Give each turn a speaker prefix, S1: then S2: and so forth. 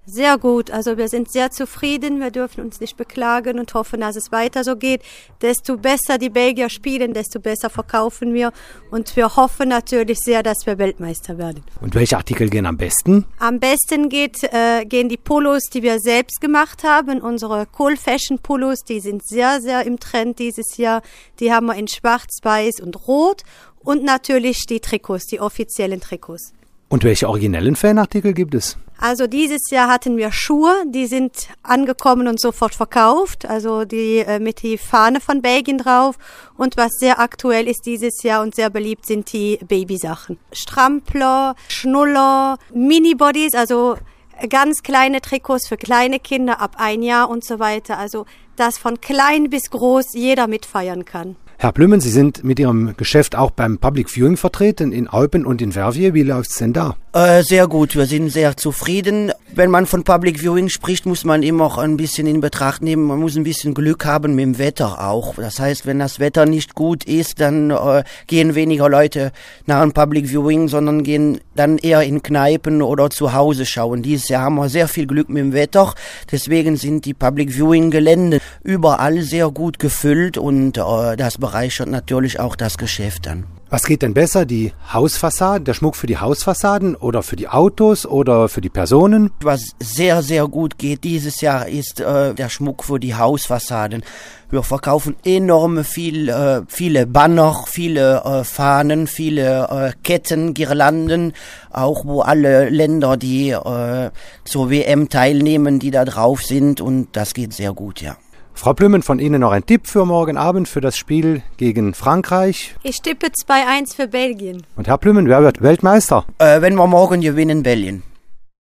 S1: Sehr gut, also wir sind sehr zufrieden, wir dürfen uns nicht beklagen und hoffen, dass es weiter so geht. Desto besser die Belgier spielen, desto besser verkaufen wir und wir hoffen natürlich sehr, dass wir Weltmeister werden.
S2: Und welche Artikel gehen am besten?
S1: Am besten gehen die Polos, die wir selbst gemacht haben, unsere Cool Fashion Polos, die sind sehr, sehr im Trend dieses Jahr. Die haben wir in Schwarz, Weiß und Rot und natürlich die Trikots, die offiziellen Trikots.
S2: Und welche originellen Fanartikel gibt es?
S1: Also dieses Jahr hatten wir Schuhe, die sind angekommen und sofort verkauft, also die mit die Fahne von Belgien drauf. Und was sehr aktuell ist dieses Jahr und sehr beliebt sind die Babysachen. Strampler, Schnuller, Mini-Bodies, also ganz kleine Trikots für kleine Kinder ab 1 Jahr und so weiter. Also dass von klein bis groß jeder mitfeiern kann.
S2: Herr Blümmen, Sie sind mit Ihrem Geschäft auch beim Public Viewing vertreten in Eupen und in Verviers. Wie läuft's denn da?
S3: Sehr gut, wir sind sehr zufrieden. Wenn man von Public Viewing spricht, muss man immer auch ein bisschen in Betracht nehmen, man muss ein bisschen Glück haben mit dem Wetter auch. Das heißt, wenn das Wetter nicht gut ist, dann gehen weniger Leute nach einem Public Viewing, sondern gehen dann eher in Kneipen oder zu Hause schauen. Dieses Jahr haben wir sehr viel Glück mit dem Wetter, deswegen sind die Public Viewing Gelände überall sehr gut gefüllt und das bereichert natürlich auch das Geschäft dann.
S2: Was geht denn besser, die Hausfassaden, der Schmuck für die Hausfassaden oder für die Autos oder für die Personen?
S3: Was sehr, sehr gut geht dieses Jahr ist der Schmuck für die Hausfassaden. Wir verkaufen enorm viele Banner, viele Fahnen, viele Ketten, Girlanden, auch wo alle Länder, die zur WM teilnehmen, die da drauf sind und das geht sehr gut, ja.
S2: Frau Blümmen, von Ihnen noch ein Tipp für morgen Abend für das Spiel gegen Frankreich.
S1: Ich tippe 2-1 für Belgien.
S2: Und Herr Blümmen, wer wird Weltmeister?
S3: Wenn wir morgen gewinnen, Belgien.